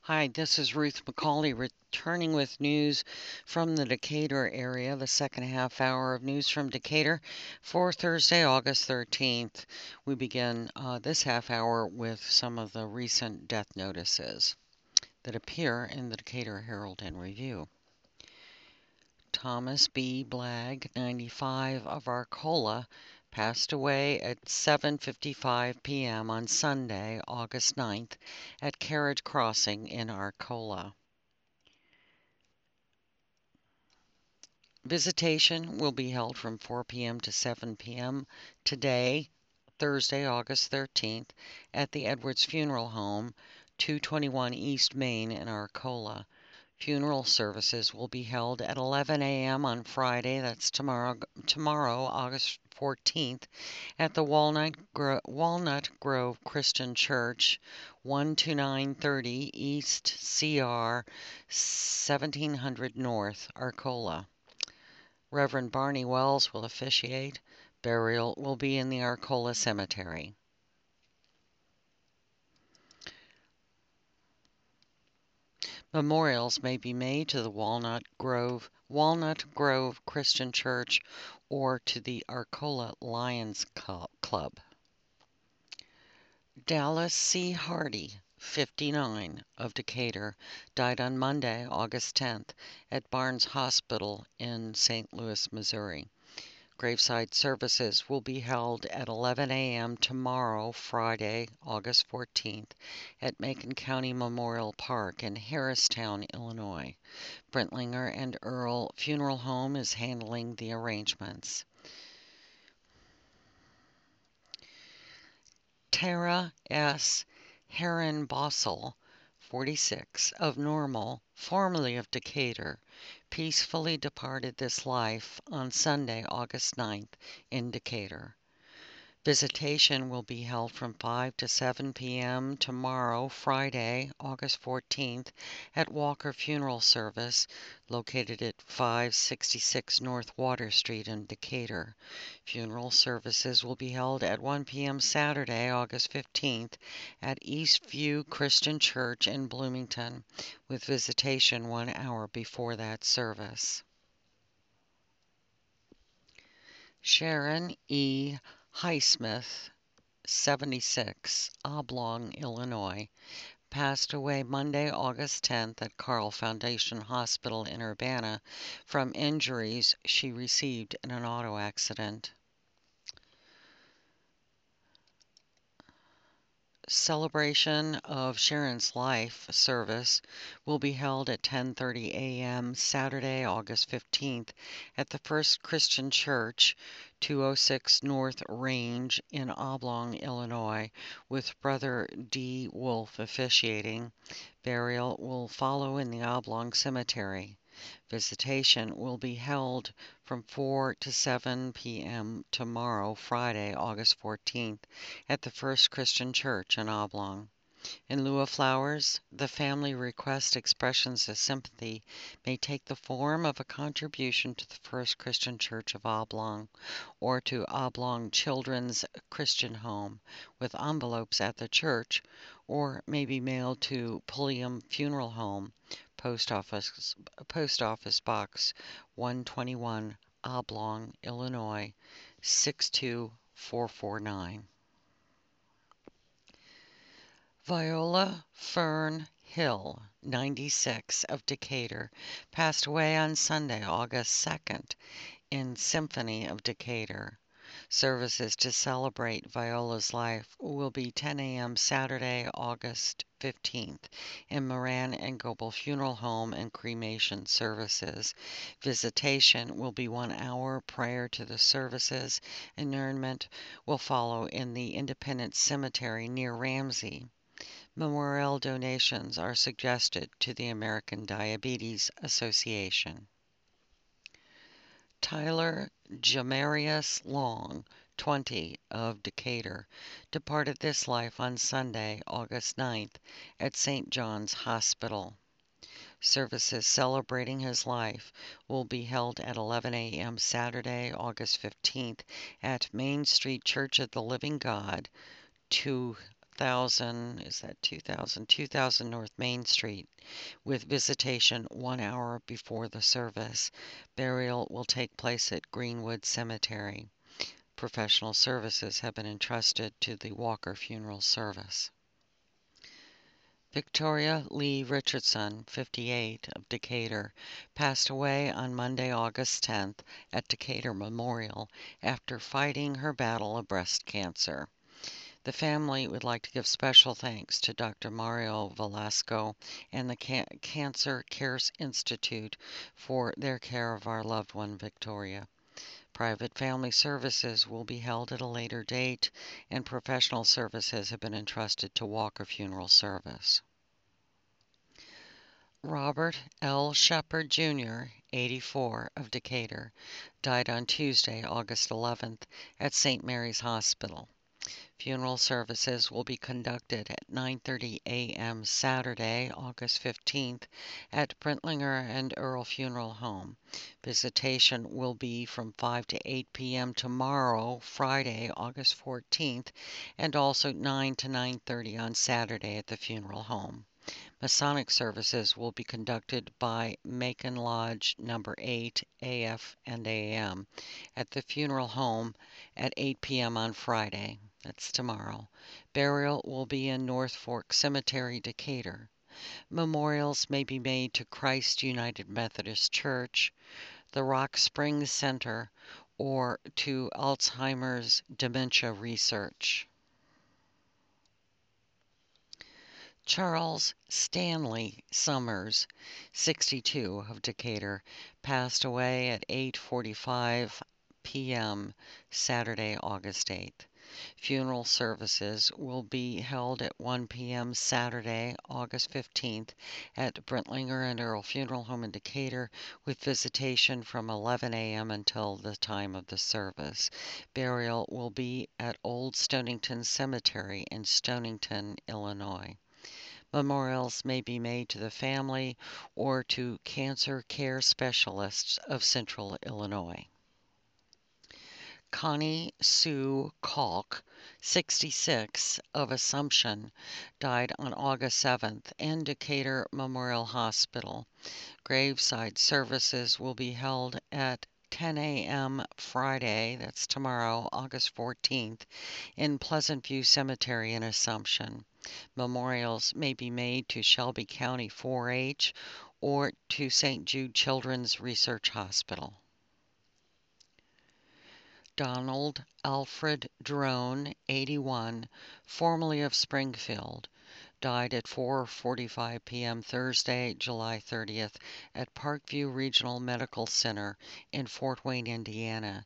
Hi, this is Ruth McCauley returning with news from the Decatur area, the second half hour of news from Decatur for Thursday, August 13th. We begin this half hour with some of the recent death notices that appear in the Decatur Herald and Review. Thomas B. Blagg, 95, of Arcola, passed away at 7:55 p.m. on Sunday, August 9th, at Carriage Crossing in Arcola. Visitation will be held from 4 p.m. to 7 p.m. today, Thursday, August 13th, at the Edwards Funeral Home, 221 East Main in Arcola. Funeral services will be held at 11 a.m. on Friday, that's tomorrow, August 14th, at the Walnut Grove Christian Church, 12930 East CR 1700 North, Arcola. Reverend Barney Wells will officiate. Burial will be in the Arcola Cemetery. Memorials may be made to the Walnut Grove Christian Church or to the Arcola Lions Club. Dallas C. Hardy, 59, of Decatur, died on Monday, August 10th, at Barnes Hospital in St. Louis, Missouri. Graveside services will be held at 11 a.m. tomorrow, Friday, August 14th, at Macon County Memorial Park in Harristown, Illinois. Brentlinger and Earl Funeral Home is handling the arrangements. Tara S. Herrenbossel, 46, of Normal, formerly of Decatur, peacefully departed this life on Sunday, August 9th, in Decatur. Visitation will be held from 5 to 7 p.m. tomorrow, Friday, August 14th, at Walker Funeral Service, located at 566 North Water Street in Decatur. Funeral services will be held at 1 p.m. Saturday, August 15th, at Eastview Christian Church in Bloomington, with visitation 1 hour before that service. Sharon E. Highsmith, 76, Oblong, Illinois, passed away Monday, August 10th at Carle Foundation Hospital in Urbana from injuries she received in an auto accident. Celebration of Sharon's life service will be held at 10:30 a.m. Saturday, August 15th at the First Christian Church, 206 North Range in Oblong, Illinois, with Brother D. Wolf officiating. Burial will follow in the Oblong Cemetery. Visitation will be held from 4 to 7 p.m. tomorrow, Friday, August 14th, at the First Christian Church in Oblong. In lieu of flowers, the family request expressions of sympathy may take the form of a contribution to the First Christian Church of Oblong or to Oblong Children's Christian Home with envelopes at the church, or may be mailed to Pulliam Funeral Home, Post Office Box 121, Oblong, Illinois 62449. Viola Fern Hill, 96, of Decatur, passed away on Sunday, August 2nd, in Symphony of Decatur. Services to celebrate Viola's life will be 10 a.m. Saturday, August 15th, in Moran and Goebel Funeral Home and cremation services. Visitation will be 1 hour prior to the services. Interment will follow in the Independence Cemetery near Ramsey. Memorial donations are suggested to the American Diabetes Association. Tyler Jamarius Long, 20, of Decatur, departed this life on Sunday, August 9th, at St. John's Hospital. Services celebrating his life will be held at 11 a.m. Saturday, August 15th, at Main Street Church of the Living God, 1000, is that 2000 North Main Street, with visitation 1 hour before the service. Burial will take place at Greenwood Cemetery. Professional services have been entrusted to the Walker Funeral Service. Victoria Lee Richardson, 58, of Decatur, passed away on Monday, August 10th at Decatur Memorial after fighting her battle of breast cancer. The family would like to give special thanks to Dr. Mario Velasco and the Cancer Cares Institute for their care of our loved one, Victoria. Private family services will be held at a later date, and professional services have been entrusted to Walker Funeral Service. Robert L. Shepard, Jr., 84, of Decatur, died on Tuesday, August 11th, at St. Mary's Hospital. Funeral services will be conducted at 9:30 a.m. Saturday, August 15th, at Brentlinger and Earl Funeral Home. Visitation will be from 5 to 8 p.m. tomorrow, Friday, August 14th, and also 9 to 9:30 on Saturday at the funeral home. Masonic services will be conducted by Macon Lodge No. 8 AF and AM at the funeral home at 8 p.m. on Friday. That's tomorrow. Burial will be in North Fork Cemetery, Decatur. Memorials may be made to Christ United Methodist Church, the Rock Springs Center, or to Alzheimer's Dementia Research. Charles Stanley Summers, 62, of Decatur, passed away at 8:45 p.m. Saturday, August 8th. Funeral services will be held at 1 p.m. Saturday, August 15th at Brentlinger and Earl Funeral Home in Decatur, with visitation from 11 a.m. until the time of the service. Burial will be at Old Stonington Cemetery in Stonington, Illinois. Memorials may be made to the family or to cancer care specialists of Central Illinois. Connie Sue Kalk, 66, of Assumption, died on August 7th in Decatur Memorial Hospital. Graveside services will be held at 10 a.m. Friday, that's tomorrow, August 14th, in Pleasant View Cemetery in Assumption. Memorials may be made to Shelby County 4-H or to St. Jude Children's Research Hospital. Donald Alfred Drone, 81, formerly of Springfield, died at 4:45 p.m. Thursday, July 30th, at Parkview Regional Medical Center in Fort Wayne, Indiana.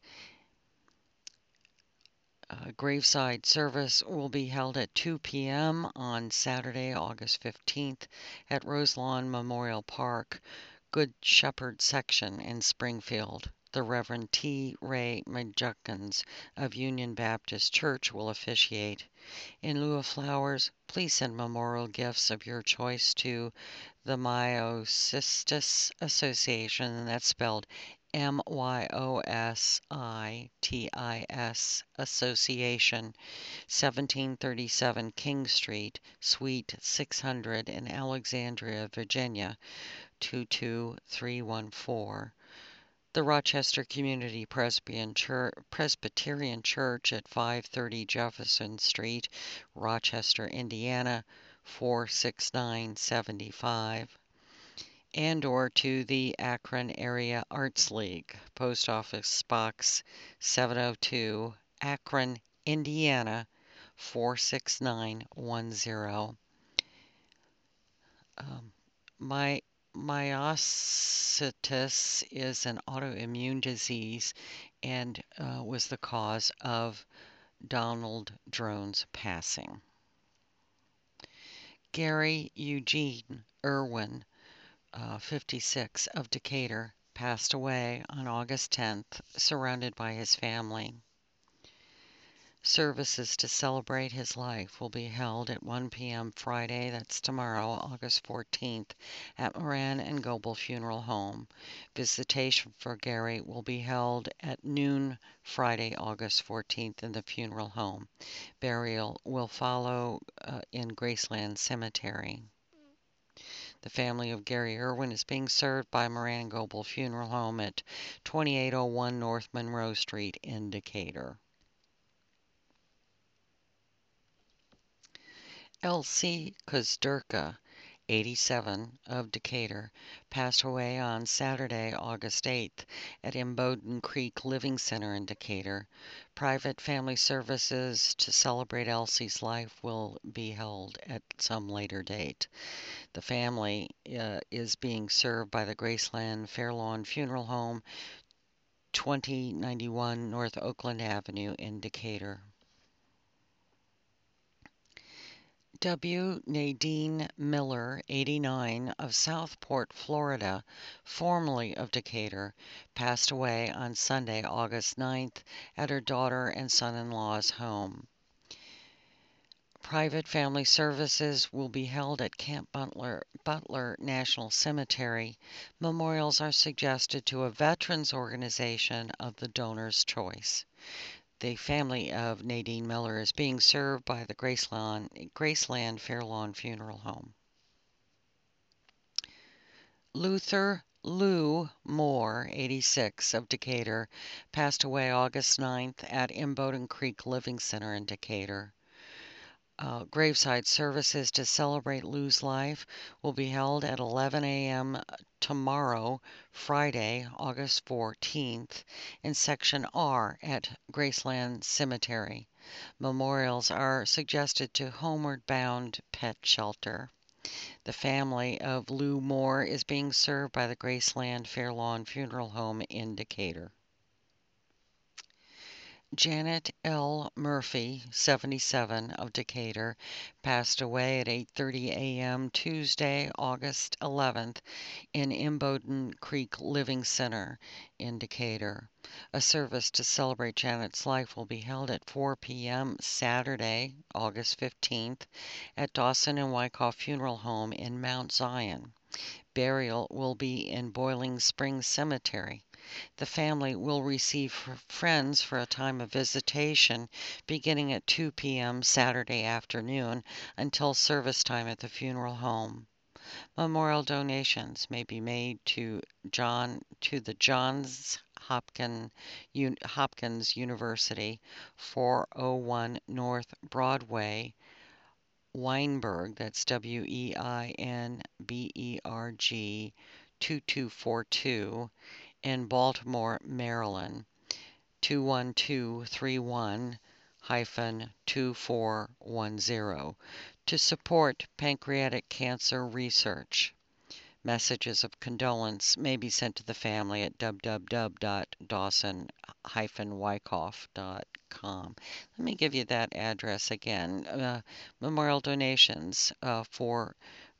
Graveside service will be held at 2 p.m. on Saturday, August 15th, at Roselawn Memorial Park, Good Shepherd section in Springfield. The Reverend T. Ray McJunkins of Union Baptist Church will officiate. In lieu of flowers, please send memorial gifts of your choice to the Myositis Association, and that's spelled Myositis Association, 1737 King Street, Suite 600 in Alexandria, Virginia, 22314. The Rochester Community Presbyterian Church at 530 Jefferson Street, Rochester, Indiana, 46975. And or to the Akron Area Arts League, Post Office Box 702, Akron, Indiana, 46910. Myositis is an autoimmune disease and was the cause of Donald Drone's passing. Gary Eugene Irwin, 56, of Decatur, passed away on August 10th, surrounded by his family. Services to celebrate his life will be held at 1 p.m. Friday, that's tomorrow, August 14th, at Moran and Goebel Funeral Home. Visitation for Gary will be held at noon Friday, August 14th in the funeral home. Burial will follow in Graceland Cemetery. The family of Gary Irwin is being served by Moran and Goebel Funeral Home at 2801 North Monroe Street in Decatur. Elsie Kozderka, 87, of Decatur, passed away on Saturday, August 8th, at Imboden Creek Living Center in Decatur. Private family services to celebrate Elsie's life will be held at some later date. The family is being served by the Graceland Fairlawn Funeral Home, 2091 North Oakland Avenue in Decatur. W. Nadine Miller, 89, of Southport, Florida, formerly of Decatur, passed away on Sunday, August 9th, at her daughter and son-in-law's home. Private family services will be held at Camp Butler National Cemetery. Memorials are suggested to a veterans organization of the donor's choice. The family of Nadine Miller is being served by the Graceland Fairlawn Funeral Home. Luther Lou Moore, 86, of Decatur, passed away August 9th at Imboden Creek Living Center in Decatur. Graveside services to celebrate Lou's life will be held at 11 a.m. tomorrow, Friday, August 14th, in Section R at Graceland Cemetery. Memorials are suggested to Homeward Bound Pet Shelter. The family of Lou Moore is being served by the Graceland Fairlawn Funeral Home in Decatur. Janet L. Murphy, 77, of Decatur, passed away at 8:30 a.m. Tuesday, August 11th, in Imboden Creek Living Center in Decatur. A service to celebrate Janet's life will be held at 4 p.m. Saturday, August 15th, at Dawson and Wyckoff Funeral Home in Mount Zion. Burial will be in Boiling Springs Cemetery. The family will receive friends for a time of visitation beginning at 2 p.m. Saturday afternoon until service time at the funeral home. Memorial donations may be made to the Johns Hopkins University, 401 North Broadway, Weinberg, that's Weinberg 2242, in Baltimore, Maryland, 21231-2410, to support pancreatic cancer research. Messages of condolence may be sent to the family at www.dawson-wyckoff.com. Let me give you that address again. Memorial donations for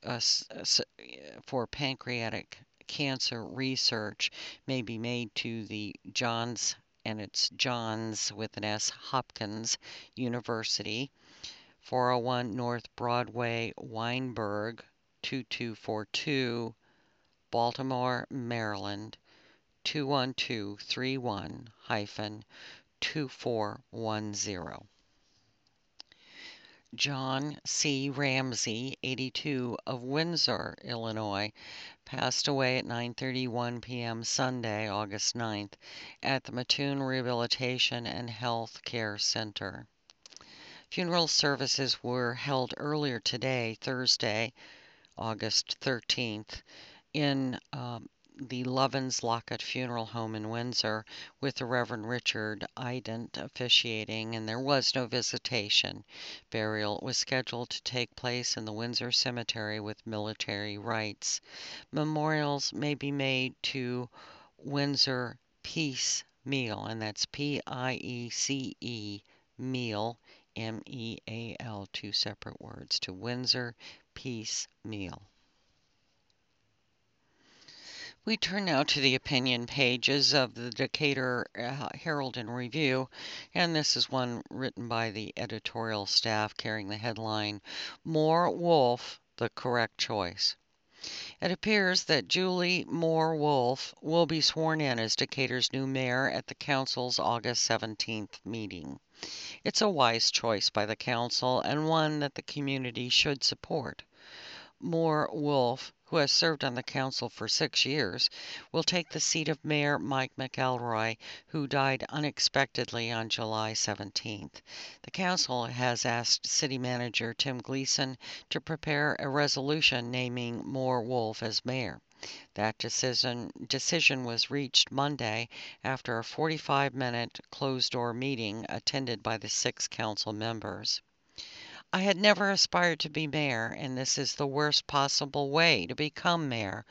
pancreatic cancer research may be made to the Johns, and it's Johns with an S, Hopkins University, 401 North Broadway, Weinberg, 2242, Baltimore, Maryland, 21231-2410. John C. Ramsey, 82, of Windsor, Illinois, passed away at 9:31 p.m. Sunday, August 9th, at the Mattoon Rehabilitation and Health Care Center. Funeral services were held earlier today, Thursday, August 13th, in the Lovins Lockett Funeral Home in Windsor, with the Reverend Richard Ident officiating, and there was no visitation. Burial was scheduled to take place in the Windsor Cemetery with military rites. Memorials may be made to Windsor Peace Meal, and that's Piece Meal, MEAL, two separate words, to Windsor Peace Meal. We turn now to the opinion pages of the Decatur Herald and Review, and this is one written by the editorial staff carrying the headline, Moore Wolf, the correct choice. It appears that Julie Moore Wolf will be sworn in as Decatur's new mayor at the council's August 17th meeting. It's a wise choice by the council and one that the community should support. Moore Wolf, who has served on the council for 6 years, will take the seat of Mayor Mike McElroy, who died unexpectedly on July 17th. The council has asked City Manager Tim Gleason to prepare a resolution naming Moore Wolf as mayor. That decision was reached Monday after a 45-minute closed-door meeting attended by the 6 council members. I had never aspired to be mayor, and this is the worst possible way to become mayor,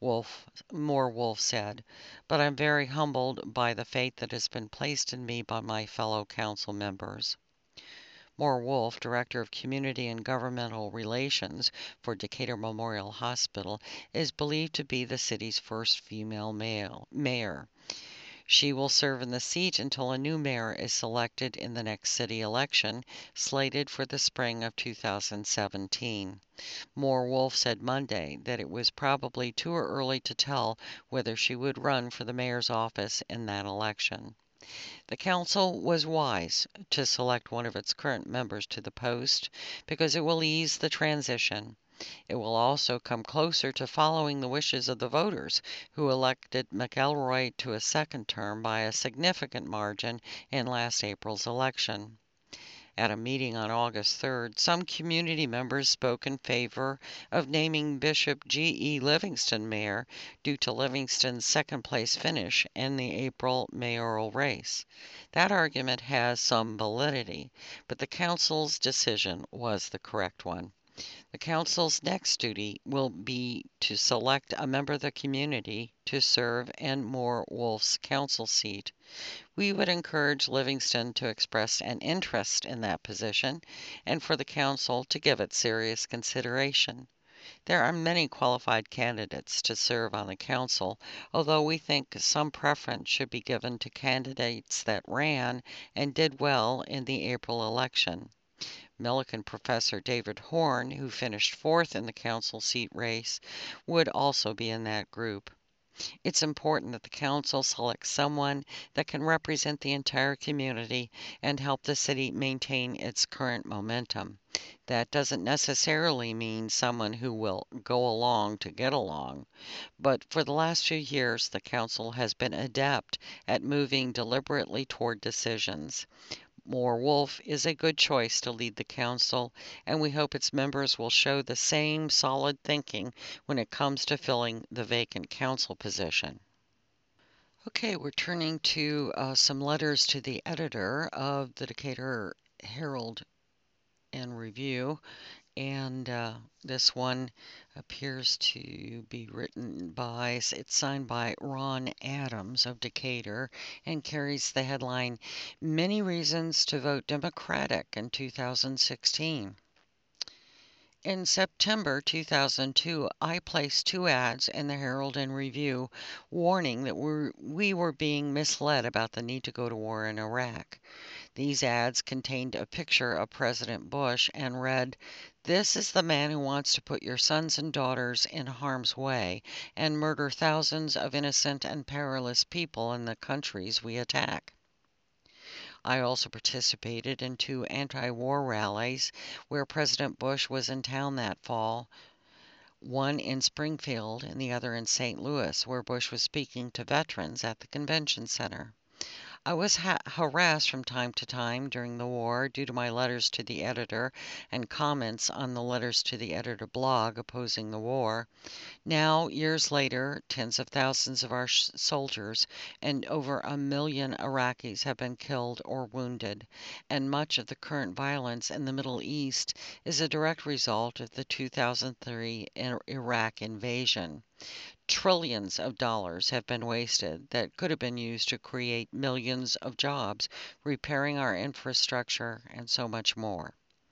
Moore Wolf said, but I'm very humbled by the faith that has been placed in me by my fellow council members. Moore Wolf, Director of Community and Governmental Relations for Decatur Memorial Hospital, is believed to be the city's first female mayor. She will serve in the seat until a new mayor is selected in the next city election, slated for the spring of 2017. Moore Wolf said Monday that it was probably too early to tell whether she would run for the mayor's office in that election. The council was wise to select one of its current members to the post because it will ease the transition. It will also come closer to following the wishes of the voters who elected McElroy to a second term by a significant margin in last April's election. At a meeting on August 3rd, some community members spoke in favor of naming Bishop G.E. Livingston mayor due to Livingston's second-place finish in the April mayoral race. That argument has some validity, but the council's decision was the correct one. The council's next duty will be to select a member of the community to serve in Moore Wolf's council seat. We would encourage Livingston to express an interest in that position and for the council to give it serious consideration. There are many qualified candidates to serve on the council, although we think some preference should be given to candidates that ran and did well in the April election. Millikan professor David Horn, who finished fourth in the council seat race, would also be in that group. It's important that the council selects someone that can represent the entire community and help the city maintain its current momentum. That doesn't necessarily mean someone who will go along to get along, but for the last few years, the council has been adept at moving deliberately toward decisions. Moore Wolf is a good choice to lead the council, and we hope its members will show the same solid thinking when it comes to filling the vacant council position. Okay, we're turning to some letters to the editor of the Decatur Herald and Review, and this one appears to be it's signed by Ron Adams of Decatur and carries the headline, Many Reasons to Vote Democratic in 2016. In September 2002, I placed 2 ads in the Herald and Review warning that we were being misled about the need to go to war in Iraq. These ads contained a picture of President Bush and read, "This is the man who wants to put your sons and daughters in harm's way and murder thousands of innocent and powerless people in the countries we attack." I also participated in 2 anti-war rallies where President Bush was in town that fall, one in Springfield and the other in St. Louis, where Bush was speaking to veterans at the convention center. I was harassed from time to time during the war due to my letters to the editor and comments on the Letters to the Editor blog opposing the war. Now, years later, tens of thousands of our soldiers and over 1 million Iraqis have been killed or wounded, and much of the current violence in the Middle East is a direct result of the 2003 Iraq invasion. Trillions of dollars have been wasted that could have been used to create millions of jobs, repairing our infrastructure, and so much more.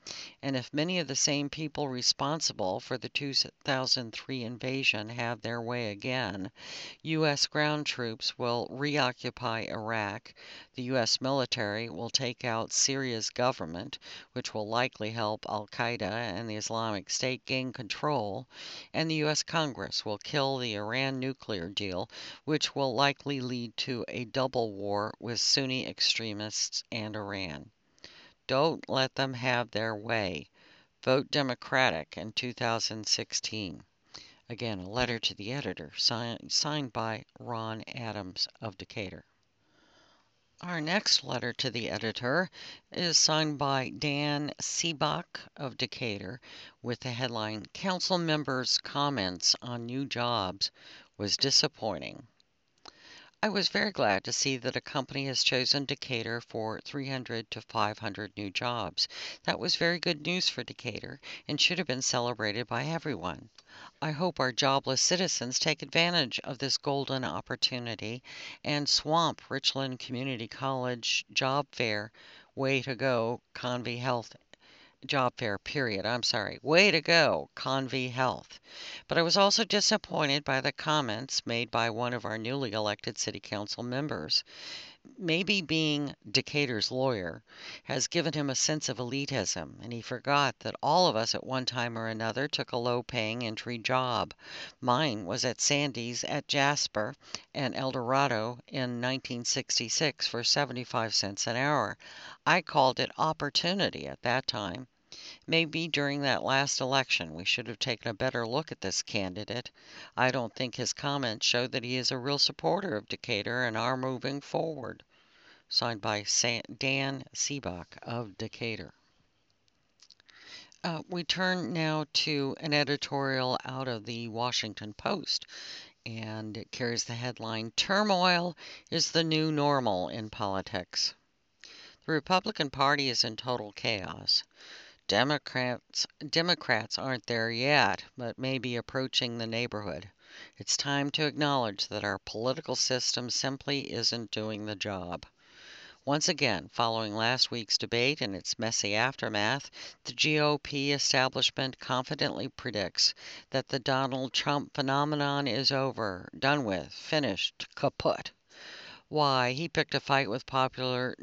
And if many of the same people responsible for the 2003 invasion have their way again, U.S. ground troops will reoccupy Iraq, the U.S. military will take out Syria's government, which will likely help Al Qaeda and the Islamic State gain control, and the U.S. Congress will kill the Iran nuclear deal, which will likely lead to a double war with Sunni extremists and Iran. Don't let them have their way. Vote Democratic in 2016. Again, a letter to the editor, signed by Ron Adams of Decatur. Our next letter to the editor is signed by Dan Seebach of Decatur with the headline, Council Members' Comments on New Jobs was Disappointing. I was very glad to see that a company has chosen Decatur for 300 to 500 new jobs. That was very good news for Decatur and should have been celebrated by everyone. I hope our jobless citizens take advantage of this golden opportunity and swamp Richland Community College job fair. Way to go, Convy Health job fair, period. I'm sorry. Way to go, Convy Health. But I was also disappointed by the comments made by one of our newly elected city council members. Maybe being Decatur's lawyer has given him a sense of elitism, and he forgot that all of us at one time or another took a low-paying entry job. Mine was at Sandy's at Jasper and El Dorado in 1966 for 75 cents an hour. I called it opportunity at that time. Maybe during that last election we should have taken a better look at this candidate. I don't think his comments show that he is a real supporter of Decatur and our moving forward. Signed by Dan Seebach of Decatur. We turn now to an editorial out of the Washington Post, and it carries the headline, Turmoil is the New Normal in Politics. The Republican Party is in total chaos. Democrats aren't there yet, but may be approaching the neighborhood. It's time to acknowledge that our political system simply isn't doing the job. Once again, following last week's debate and its messy aftermath, the GOP establishment confidently predicts that the Donald Trump phenomenon is over, done with, finished, kaput. Why, he picked a fight with popular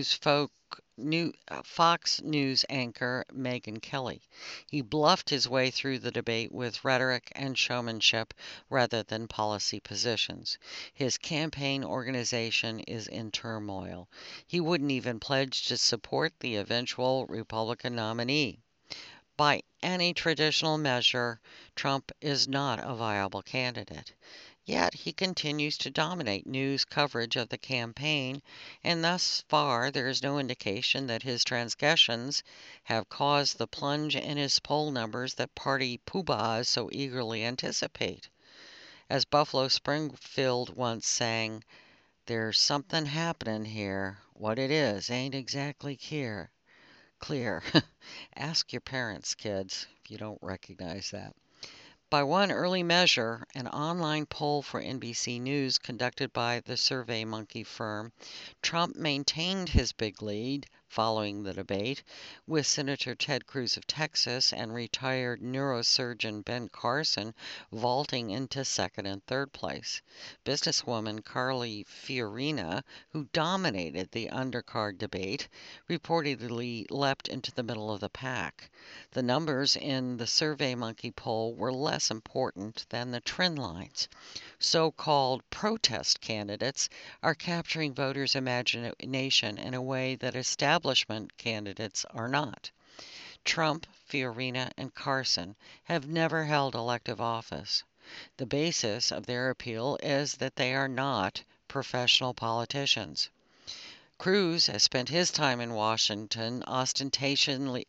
Fox News anchor Megyn Kelly. He bluffed his way through the debate with rhetoric and showmanship rather than policy positions. His campaign organization is in turmoil. He wouldn't even pledge to support the eventual Republican nominee. By any traditional measure, Trump is not a viable candidate. Yet he continues to dominate news coverage of the campaign, and thus far there is no indication that his transgressions have caused the plunge in his poll numbers that party poobahs so eagerly anticipate. As Buffalo Springfield once sang, there's something happening here. What it is ain't exactly clear. Ask your parents, kids, if you don't recognize that. By one early measure, an online poll for NBC News conducted by the SurveyMonkey firm, Trump maintained his big lead following the debate, with Senator Ted Cruz of Texas and retired neurosurgeon Ben Carson vaulting into second and third place. Businesswoman Carly Fiorina, who dominated the undercard debate, reportedly leapt into the middle of the pack. The numbers in the SurveyMonkey poll were less important than the trend lines. So-called protest candidates are capturing voters' imagination in a way that establishment candidates are not. Trump, Fiorina, and Carson have never held elective office. The basis of their appeal is that they are not professional politicians. Cruz has spent his time in Washington ostentatiously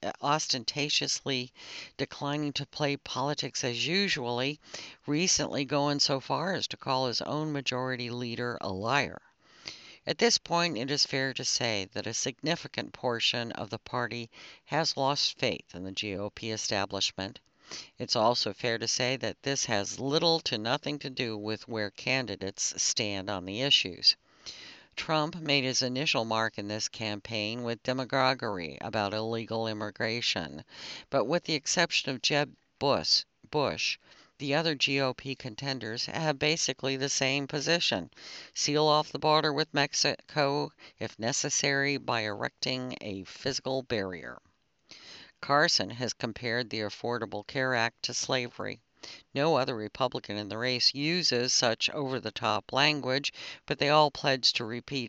declining to play politics as usually, recently going so far as to call his own majority leader a liar. At this point, it is fair to say that a significant portion of the party has lost faith in the GOP establishment. It's also fair to say that this has little to nothing to do with where candidates stand on the issues. Trump made his initial mark in this campaign with demagoguery about illegal immigration, but with the exception of Jeb Bush, the other GOP contenders have basically the same position. Seal off the border with Mexico if necessary by erecting a physical barrier. Carson has compared the Affordable Care Act to slavery. No other Republican in the race uses such over the top language, but they all pledge to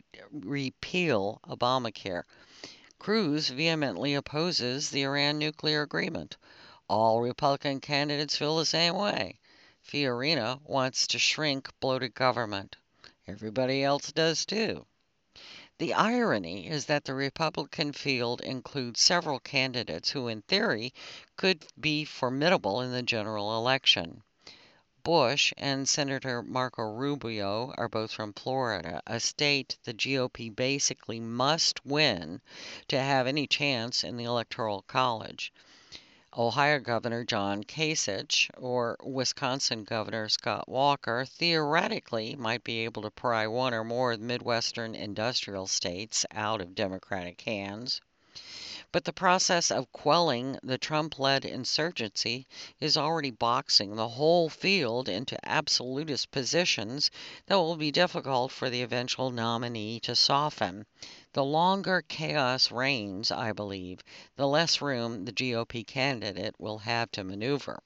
repeal Obamacare. Cruz vehemently opposes the Iran nuclear agreement. All Republican candidates feel the same way. Fiorina wants to shrink bloated government. Everybody else does too. The irony is that the Republican field includes several candidates who, in theory, could be formidable in the general election. Bush and Senator Marco Rubio are both from Florida, a state the GOP basically must win to have any chance in the Electoral College. Ohio Governor John Kasich or Wisconsin Governor Scott Walker theoretically might be able to pry one or more of the Midwestern industrial states out of Democratic hands. But the process of quelling the Trump led insurgency is already boxing the whole field into absolutist positions that will be difficult for the eventual nominee to soften. The longer chaos reigns, I believe, the less room the GOP candidate will have to maneuver.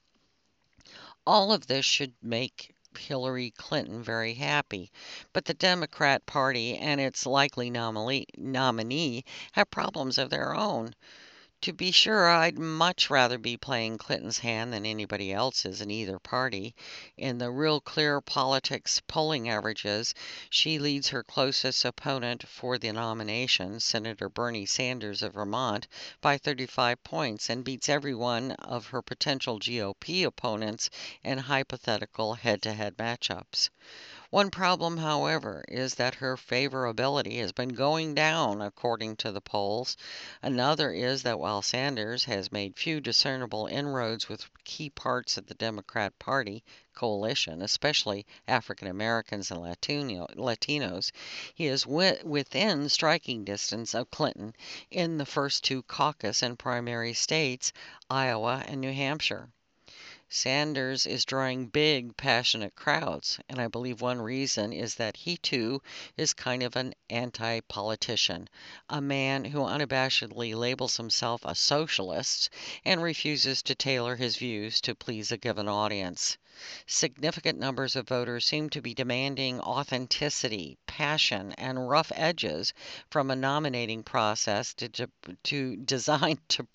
All of this should make Hillary Clinton very happy, but the Democrat Party and its likely nominee have problems of their own. To be sure, I'd much rather be playing Clinton's hand than anybody else's in either party. In the Real Clear Politics polling averages, she leads her closest opponent for the nomination, Senator Bernie Sanders of Vermont, by 35 points and beats every one of her potential GOP opponents in hypothetical head-to-head matchups. One problem, however, is that her favorability has been going down according to the polls. Another is that while Sanders has made few discernible inroads with key parts of the Democrat Party coalition, especially African Americans and Latinos, he is within striking distance of Clinton in the first two caucus and primary states, Iowa and New Hampshire. Sanders is drawing big, passionate crowds, and I believe one reason is that he too is kind of an anti politician, a man who unabashedly labels himself a socialist and refuses to tailor his views to please a given audience. Significant numbers of voters seem to be demanding authenticity, passion, and rough edges from a nominating process designed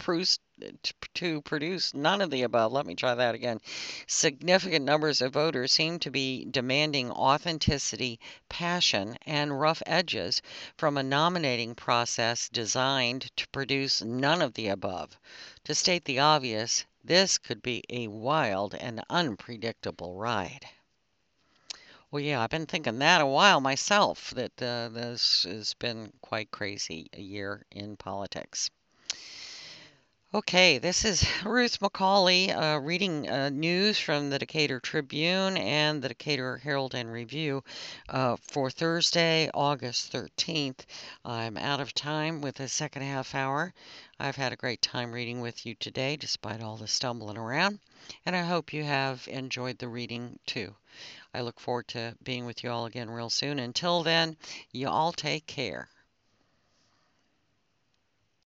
to produce none of the above. Let me try that again. Significant numbers of voters seem to be demanding authenticity, passion, and rough edges from a nominating process designed to produce none of the above. To state the obvious, this could be a wild and unpredictable ride. Well, yeah, I've been thinking that a while myself, that this has been quite crazy a year in politics. Okay, this is Ruth McCauley reading news from the Decatur Tribune and the Decatur Herald and Review for Thursday, August 13th. I'm out of time with the second half hour. I've had a great time reading with you today, despite all the stumbling around, and I hope you have enjoyed the reading too. I look forward to being with you all again real soon. Until then, you all take care.